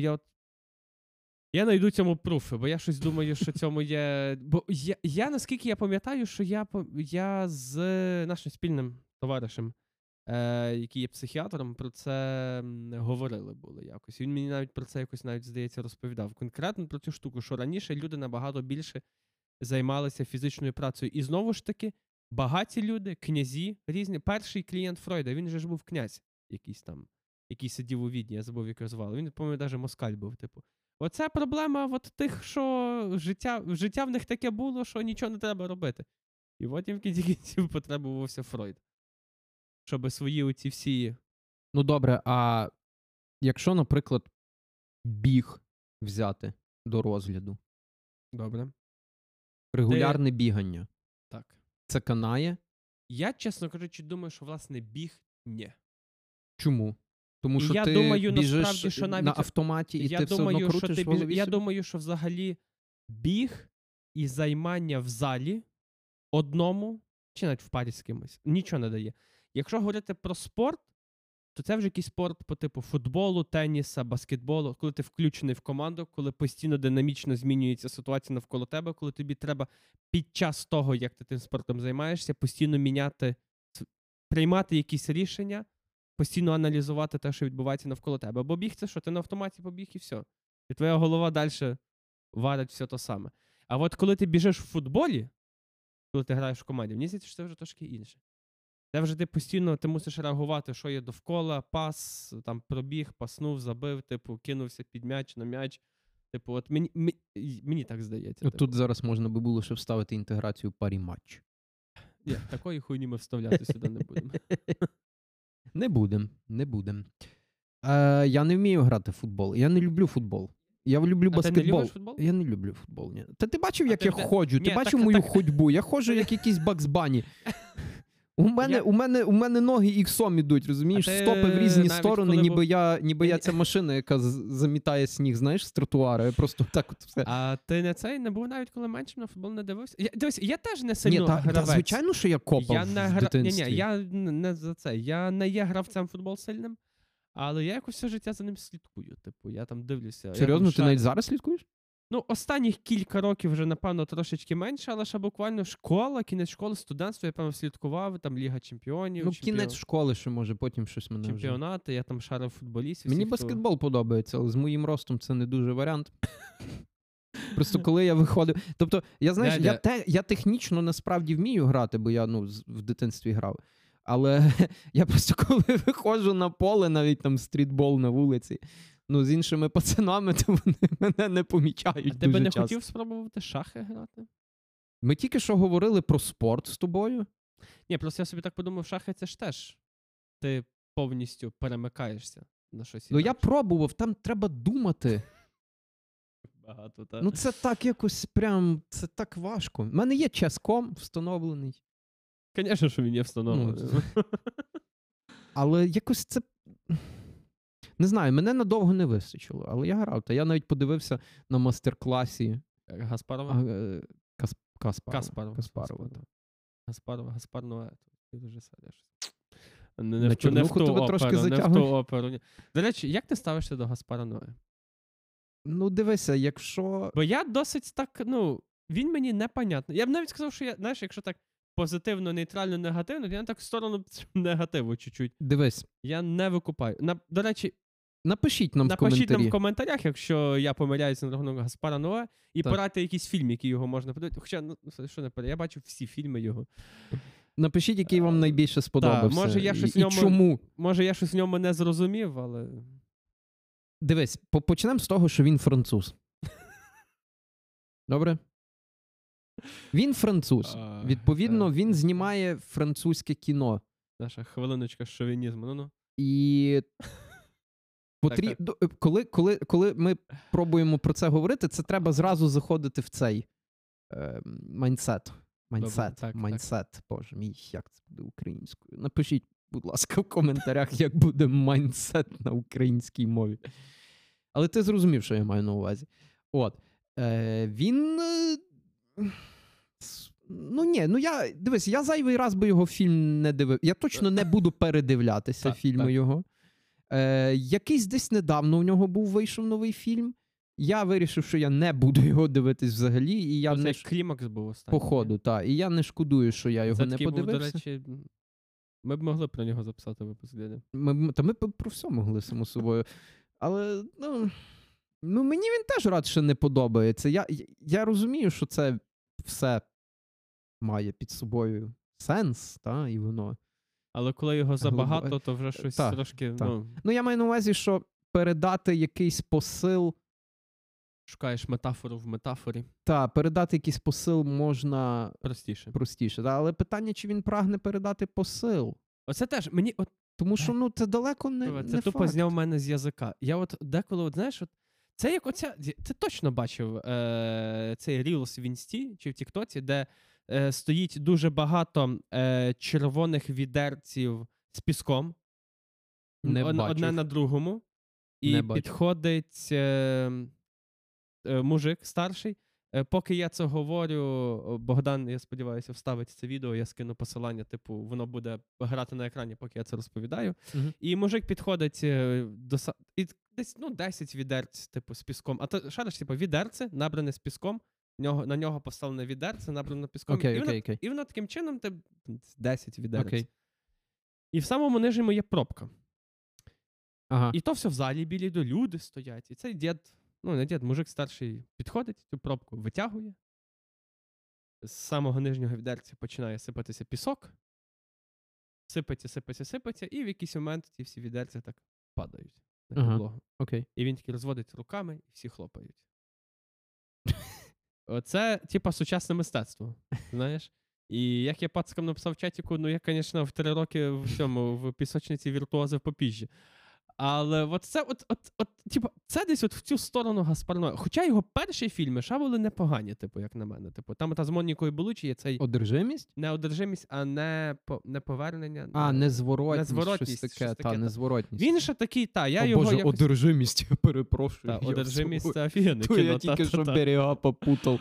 я знайду цьому пруфи, бо я щось думаю, що цьому є... Бо я наскільки я пам'ятаю, що я з нашим спільним товаришем, який є психіатром, про це говорили були якось. Він мені навіть про це якось здається, розповідав. Конкретно про цю штуку, що раніше люди набагато більше займалися фізичною працею. І знову ж таки, багаті люди, князі різні. Перший клієнт Фройда, він же ж був князь якийсь там, який сидів у Відні, я забув, як його звали. Він, по-моєму, навіть москаль був, Оце проблема тих, що життя в них таке було, що нічого не треба робити. І потім в кінці кінців потребувався Фройд. Щоб свої оці всі... Ну добре, а якщо, наприклад, біг взяти до розгляду? Добре. Регулярне бігання. Так. Це канає? Я, чесно кажучи, думаю, що, власне, біг – ні. Чому? Тому що я ти думаю, біжиш насправді, що навіть... на автоматі і ти все одно крутиш в голові? Я думаю, що взагалі біг і займання в залі одному, чи навіть в парі з кимось, нічого не дає. Якщо говорити про спорт, то це вже якийсь спорт по типу футболу, теніса, баскетболу, коли ти включений в команду, коли постійно динамічно змінюється ситуація навколо тебе, коли тобі треба під час того, як ти тим спортом займаєшся, постійно міняти, приймати якісь рішення, постійно аналізувати те, що відбувається навколо тебе. Бо біг – це що? Ти на автоматі побіг і все. І твоя голова далі варить все то саме. А от коли ти біжиш в футболі, коли ти граєш в команді, мені здається, що це вже трошки інше. Це вже ти постійно мусиш реагувати, що є довкола, пас, там пробіг, паснув, забив, кинувся під м'яч, на м'яч. От мені так здається. Тут зараз можна би було ще вставити інтеграцію парі-матч. Ні, такої хуйні ми вставляти сюди не будемо. Не будемо. Я не вмію грати в футбол. Я не люблю футбол. Я люблю баскетбол. Ти не любиш футбол? Я не люблю футбол. Ні. Та ти бачив, як я ходжу? Ти бачив мою ходьбу? Я ходжу, як якийсь Бакс Банні. У мене ноги іксом ідуть, розумієш? Стопи в різні сторони, ніби я ця машина, яка замітає сніг, знаєш, з тротуара. Просто так от все. А ти не був навіть, коли меншим на футбол не дивився? Дивись, я теж не сильно гравець. Звичайно, що я копав в дитинстві. Ні, я не за це. Я не є гравцем футбол сильним, але я якось все життя за ним слідкую. Я там дивлюся. Серйозно, ти навіть зараз слідкуєш? Останніх кілька років вже, напевно, трошечки менше, але ще буквально школа, кінець школи, студентство, я, певно, слідкував, там Ліга Чемпіонів. Кінець школи ще, може, потім щось мене чемпіонати, я там шарив футболістів. Мені баскетбол подобається, але з моїм ростом це не дуже варіант. Просто коли я виходив... Тобто, я технічно насправді вмію грати, бо я в дитинстві грав. Але я просто коли виходжу на поле, навіть там стрітбол на вулиці, з іншими пацанами, то вони мене не помічають дуже часто. А ти би не хотів спробувати шахи грати? Ми тільки що говорили про спорт з тобою. Ні, просто я собі так подумав, шахи це ж теж ти повністю перемикаєшся на щось інакше. Я пробував, там треба думати. багато, так. Ну це так якось прям, це так важко. У мене є ческом встановлений. Звісно, що він є встановлений. Але якось це... Не знаю, мене надовго не вистачило, але я грав. Та я навіть подивився на мастер-класі Гаспарова? Каспарова. Гаспар Ноe. Ти дуже садиш. На Чорнуху тебе трошки затягуєш? Не в ту оперу. До речі, як ти ставишся до Гаспара Ноe? Ну, дивися, якщо... Бо я досить так, він мені непонятний. Я б навіть сказав, що я, знаєш, якщо так позитивно, нейтрально, негативно, я так в сторону негативу чуть-чуть. Дивись. Я не викупаю. До речі, напишіть нам в коментарях, якщо я помиляюся на рахунок Гаспара Ноe, і порадьте якийсь фільм, який його можна подивитися. Хоча, що не перед, я бачу всі фільми його. Напишіть, який вам найбільше сподобався. Може, я щось чому? Може, я щось в ньому не зрозумів, але... Дивись, почнемо з того, що він француз. Добре? Він француз. Відповідно, він знімає французьке кіно. Наша хвилиночка шовінізму. Ну-ну. І коли ми пробуємо про це говорити, це треба зразу заходити в цей майндсет. Майндсет. Боже мій, як це буде українською? Напишіть, будь ласка, в коментарях, як буде майндсет на українській мові. Але ти зрозумів, що я маю на увазі. От. Він... Дивись, я зайвий раз би його фільм не дивив. Я точно не буду передивлятися фільми його. Якийсь десь недавно у нього вийшов новий фільм. Я вирішив, що я не буду його дивитись взагалі. І я не... клімакс був останній. Походу, так. І я не шкодую, що я його не подивився. Був, до речі, ми б могли про нього записати випуск. Ми б про все могли, само собою. Але, мені він теж радше не подобається. Я розумію, що це все має під собою сенс, і воно... Але коли його забагато, то вже щось трошки... Я маю на увазі, що передати якийсь посил... Шукаєш метафору в метафорі. Так, передати якийсь посил можна... Простіше. Але питання, чи він прагне передати посил? Оце теж, мені... Тому що, це далеко не факт. Це тупо зняв мене з язика. Я деколи, знаєш, це як оця... Ти точно бачив цей Reels в Інсті чи в Тіктоці, де стоїть дуже багато червоних відерців з піском. Одне на другому. І підходить мужик старший. Поки я це говорю, Богдан, я сподіваюся, вставить це відео, я скину посилання, воно буде грати на екрані, поки я це розповідаю. І мужик підходить і десь, 10 відерць, з піском. А то шариш, відерце, набране з піском, на нього поставлене відерце, набране піском. І воно таким чином, 10 відерць. І в самому нижньому є пробка. І то все в залі білі, люди стоять. І цей дід, не дід, мужик старший підходить, цю пробку витягує. З самого нижнього відерця починає сипатися пісок. Сипеться, і в якийсь момент ті всі відерця так падають на підлогу. І він такий розводить руками, і всі хлопають. Оце, сучасне мистецтво, знаєш? І як я пацкам написав в чатіку, я, звісно, в 3 роки в пісочниці віртуози в Попіжжі. Але це десь в цю сторону Гаспар Ноe. Хоча його перші фільми були непогані, як на мене. Там з Монікою Белучі є цей... Одержимість? Не одержимість, а не повернення. Незворотність. Щось таке, незворотність. Він ще такий, Боже, одержимість, я перепрошую. Одержимість, це офігенне кіно. Я тільки що берега попутав.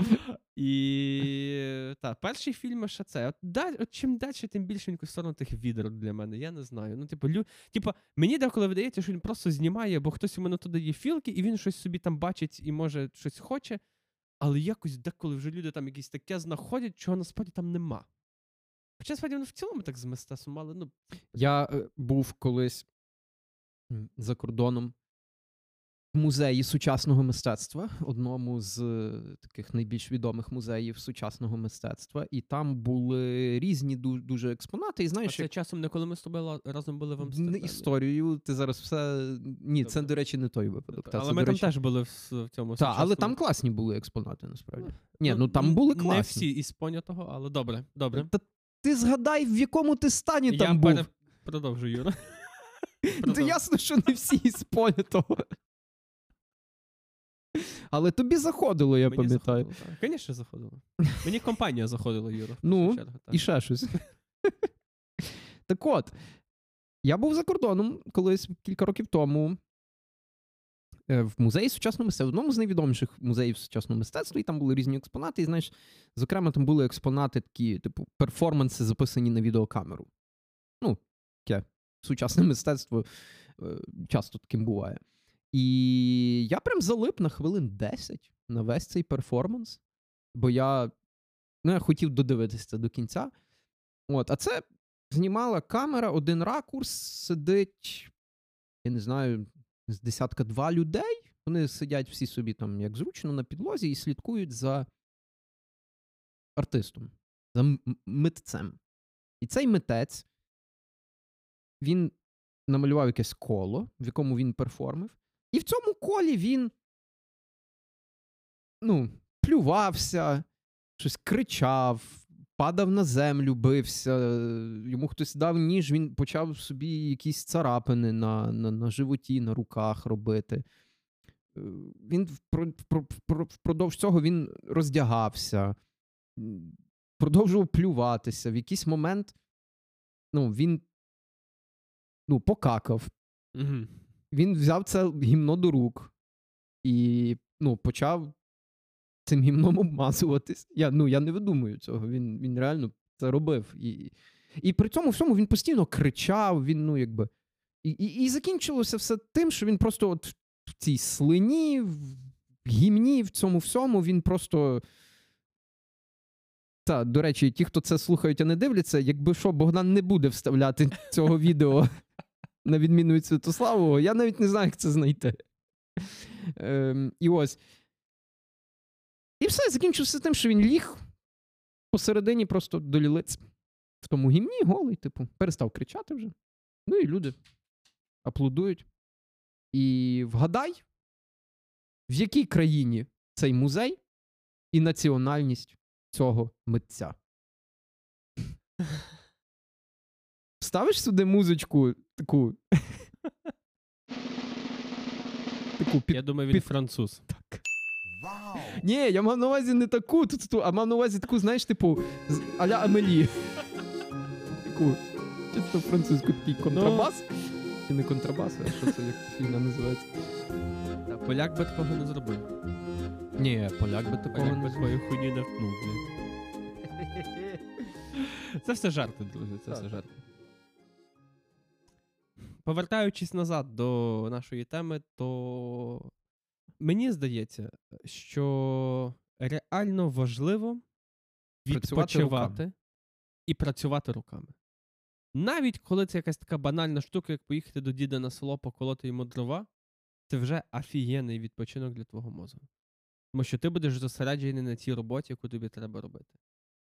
І перші фільми ще це. Чим далі, тим більше він в сторону тих відер для мене. Я не знаю. Мені деколи видається, що він просто знімає, бо хтось йому туди є філки, і він щось собі там бачить і може щось хоче, але якось деколи вже люди там якісь таке знаходять, чого насправді там нема. Хоча, насправді, в цілому так з мистецтвом, але, Я був колись за кордоном в музеї сучасного мистецтва, одному з таких найбільш відомих музеїв сучасного мистецтва, і там були різні дуже експонати. І знаєш, це часом не коли ми з тобою разом були в Амстердамі? Історією, ти зараз все... Ні, це, до речі, не той випадок. Але ми там теж були в цьому сучасному. Так, але там класні були експонати, насправді. Там були класні. Не всі із понятого, але добре. Та ти згадай, в якому ти стані там був. Я продовжую, Юра. Це ясно, що не всі із понятого. Але тобі заходило, я Мені пам'ятаю. заходило, так. Звісно, заходило. Мені компанія заходила, Юра. Ну, і ще щось. Так от, я був за кордоном колись кілька років тому в музеї сучасного мистецтва, одному з найвідоміших музеїв сучасного мистецтва, і там були різні експонати, і, знаєш, зокрема, там були експонати такі, типу, перформанси, записані на відеокамеру. Ну, таке сучасне мистецтво часто таким буває. І я прям залип на хвилин 10 на весь цей перформанс, бо я хотів додивитися це до кінця. От, а це знімала камера, один ракурс, сидить, я не знаю, з десятка-два людей. Вони сидять всі собі там, як зручно, на підлозі і слідкують за артистом, за митцем. І цей митець, він намалював якесь коло, в якому він перформив. І в цьому колі він, плювався, щось кричав, падав на землю, бився, йому хтось дав ніж, він почав собі якісь царапини на животі, на руках робити. Він впродовж цього він роздягався, продовжував плюватися. В якийсь момент він покакав. Угу. Він взяв це гімно до рук і почав цим гімном обмазуватись. Я не видумую цього, він реально це робив. І при цьому всьому він постійно кричав, він, І закінчилося все тим, що він просто от в цій слині, в гімні, в цьому всьому, він просто... До речі, ті, хто це слухають, а не дивляться, якби що, Богдан не буде вставляти цього відео на відміну від Святославового, я навіть не знаю, як це знайти. І ось. І все, закінчився тим, що він ліг посередині просто до лілиць. В тому гімні голий, перестав кричати вже. І люди аплодують. І вгадай, в якій країні цей музей і національність цього митця. Ставиш сюди музичку таку... Я думаю, він француз. Так. Вау! Ні, я мав на увазі не таку, а мав на увазі таку, знаєш, а-ля Амелі. Таку, чисто французьку, такий контрабас. Чи не контрабас, а що це, як фігня називається? Поляк би такого не зробив. Ні, поляк би такого не зробив. Хуйні не втнув, Це все жарти, друзі, це все жарти. Повертаючись назад до нашої теми, то мені здається, що реально важливо відпочивати і працювати руками. Навіть коли це якась така банальна штука, як поїхати до діда на село, поколоти йому дрова, це вже офігенний відпочинок для твого мозку. Тому що ти будеш зосереджений на тій роботі, яку тобі треба робити.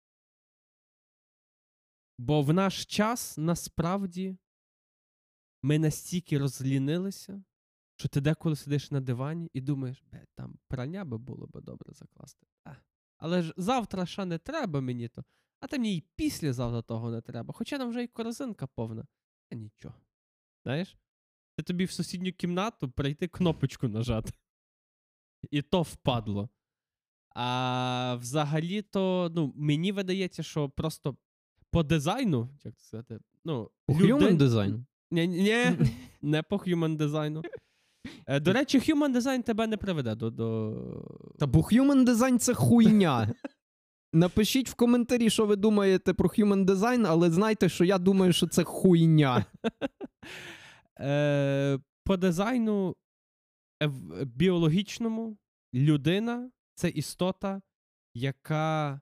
Бо в наш час, насправді, ми настільки розлінилися, що ти деколи сидиш на дивані і думаєш, там прання би було б добре закласти. Але ж завтра ще не треба мені то, а там мені і післязавтра того не треба. Хоча нам вже і корзинка повна. А нічого. Знаєш? Це тобі в сусідню кімнату прийти кнопочку нажати. І то впадло. А взагалі-то, мені видається, що просто по дизайну, як це сказати, по human дизайну. Ні, не по human дизайну. До речі, human дизайн тебе не приведе до... Та бо human дизайн це хуйня. Напишіть в коментарі, що ви думаєте про human дизайн, але знайте, що я думаю, що це хуйня. По дизайну біологічному людина – це істота, яка,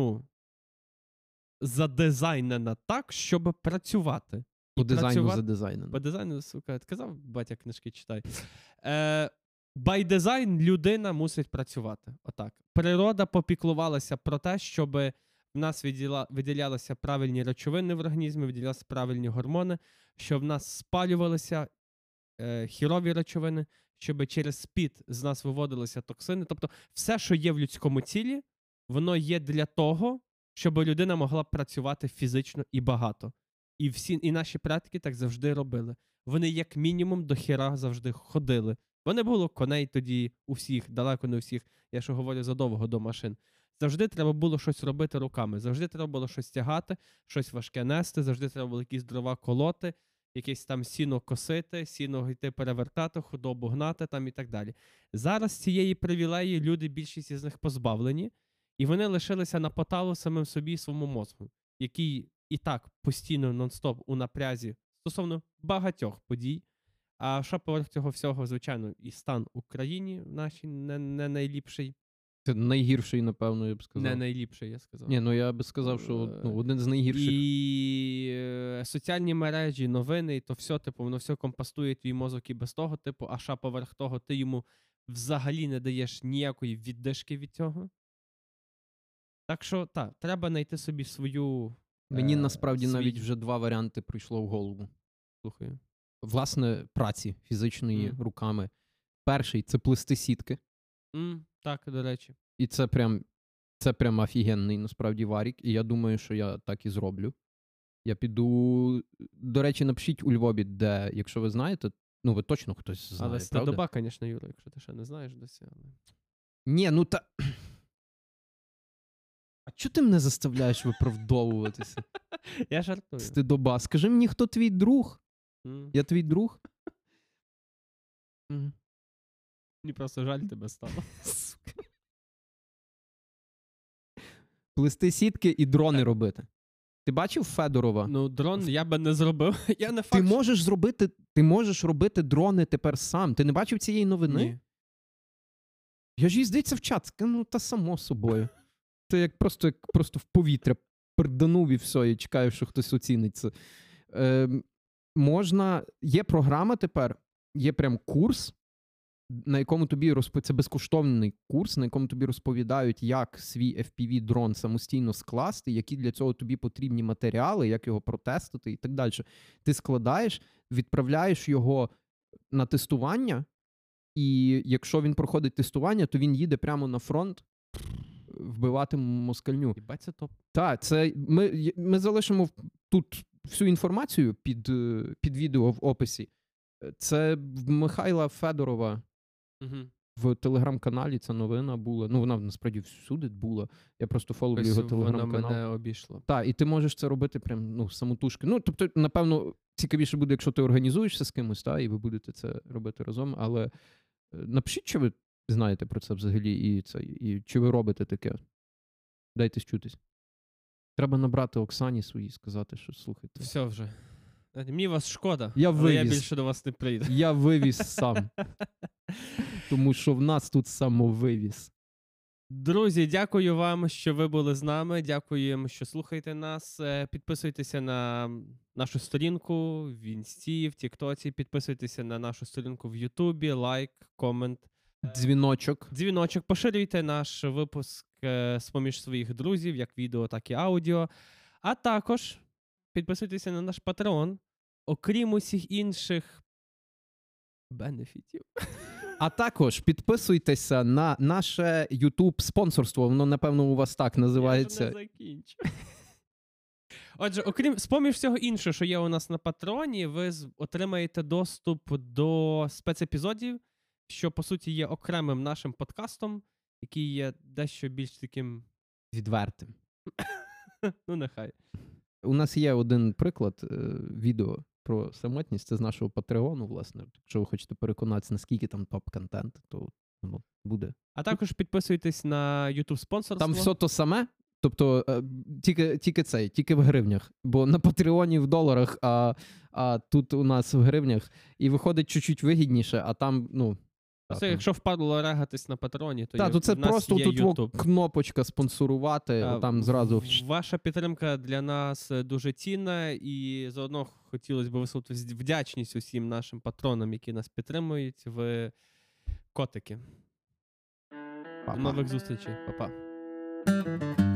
задизайнена так, щоб працювати. По дизайну задизайнено. По дизайну, сука, казав, батя книжки читай. By design людина мусить працювати. Отак. Природа попіклувалася про те, щоб в нас виділялися правильні речовини в організмі, виділялися правильні гормони, щоб в нас спалювалися хірові речовини, щоб через піт з нас виводилися токсини. Тобто все, що є в людському тілі, воно є для того, щоб людина могла працювати фізично і багато. І наші предки так завжди робили. Вони як мінімум до хіра завжди ходили. Бо не було коней тоді у всіх, далеко не у всіх, я що говорю задовго до машин. Завжди треба було щось робити руками, завжди треба було щось тягати, щось важке нести, завжди треба було якісь дрова колоти, якесь там сіно косити, сіно йти перевертати, худобу гнати там і так далі. Зараз цієї привілеї люди, більшість із них позбавлені, і вони лишилися на поталу самим собі і своєму мозку, який і так постійно нон-стоп у напрязі стосовно багатьох подій. А що поверх цього всього, звичайно, і стан України в нашій не найліпший. Це найгірший, напевно, я б сказав. Не найліпший, я сказав. Ні, ну я би сказав, що один з найгірших. І соціальні мережі, новини, і то все, типу, воно все компостує твій мозок і без того, типу, а ще поверх того ти йому взагалі не даєш ніякої віддишки від цього. Так що, так, треба знайти собі свою... Мені насправді навіть вже 2 варіанти прийшло в голову. Слухаю. Власне, праці фізичної руками. Перший – це плести сітки. Так, до речі. І це прям офігенний, насправді, варік. І я думаю, що я так і зроблю. Я піду... До речі, напишіть у Львові, де, якщо ви знаєте, ну ви точно хтось знає, але правда? це доба, звісно, Юра, якщо ти ще не знаєш досі. Але... Ні, ну та... А чого ти мене заставляєш виправдовуватися? Я жартую. Стидоба. Скажи мені, хто твій друг? Я твій друг? Мені просто жаль тебе стало. Плести сітки і дрони робити. Ти бачив Федорова? Ну, дрон я би не зробив. Я не факт. Ти можеш робити дрони тепер сам. Ти не бачив цієї новини? Ні. Я ж їздиться в чат. Ну, та само собою. Ти як просто в повітря перданув і все, і чекаєш, що хтось оцінить це. Є програма тепер, є прям курс, на якому тобі це безкоштовний курс, на якому тобі розповідають, як свій FPV-дрон самостійно скласти, які для цього тобі потрібні матеріали, як його протестити і так далі. Ти складаєш, відправляєш його на тестування, і якщо він проходить тестування, то він їде прямо на фронт вбивати москальню. Єбать, це топ. Так, це ми залишимо тут всю інформацію під відео в описі. Це в Михайла Федорова в телеграм-каналі ця новина була. Ну, вона насправді всюди була. Я просто фоловлю його телеграм-канал. Вона мене обійшла. Так, і ти можеш це робити прям, самотужки. Ну, тобто, напевно, цікавіше буде, якщо ти організуєшся з кимось, і ви будете це робити разом. Але напишіть, що ви знаєте про це взагалі, і чи ви робите таке. Дайтесь чутись. Треба набрати Оксані своїй і сказати, що слухайте. Все вже. Мені вас шкода, але я більше до вас не прийду. Я вивіз сам. Тому що в нас тут самовивіз. Друзі, дякую вам, що ви були з нами. Дякуємо, що слухаєте нас. Підписуйтеся на нашу сторінку в Інсті, в Тіктоці. Підписуйтеся на нашу сторінку в Ютубі. Лайк, комент. Дзвіночок. Поширюйте наш випуск з-поміж своїх друзів, як відео, так і аудіо. А також підписуйтеся на наш Patreon, окрім усіх інших бенефітів. А також підписуйтеся на наше YouTube-спонсорство. Воно, напевно, у вас так називається. Я вже не закінчу. Отже, окрім, з-поміж всього іншого, що є у нас на Патреоні, ви отримаєте доступ до спецепізодів, що, по суті, є окремим нашим подкастом, який є дещо більш таким... відвертим. Ну, нехай. У нас є один приклад відео про самотність. Це з нашого Патреону, власне. Якщо ви хочете переконатися, наскільки там топ-контент, то воно буде. А також підписуйтесь на YouTube-спонсорство. Там все то саме. Тобто тільки в гривнях. Бо на Патреоні в доларах, а тут у нас в гривнях. І виходить чуть-чуть вигідніше, а там, Це, якщо впадло регатись на Патреоні, то то це в нас просто є тут YouTube. Кнопочка спонсорувати, там зразу... Ваша підтримка для нас дуже цінна, і заодно хотілося б висловити вдячність усім нашим патронам, які нас підтримують. Ви котики. До нових зустрічей. Па-па.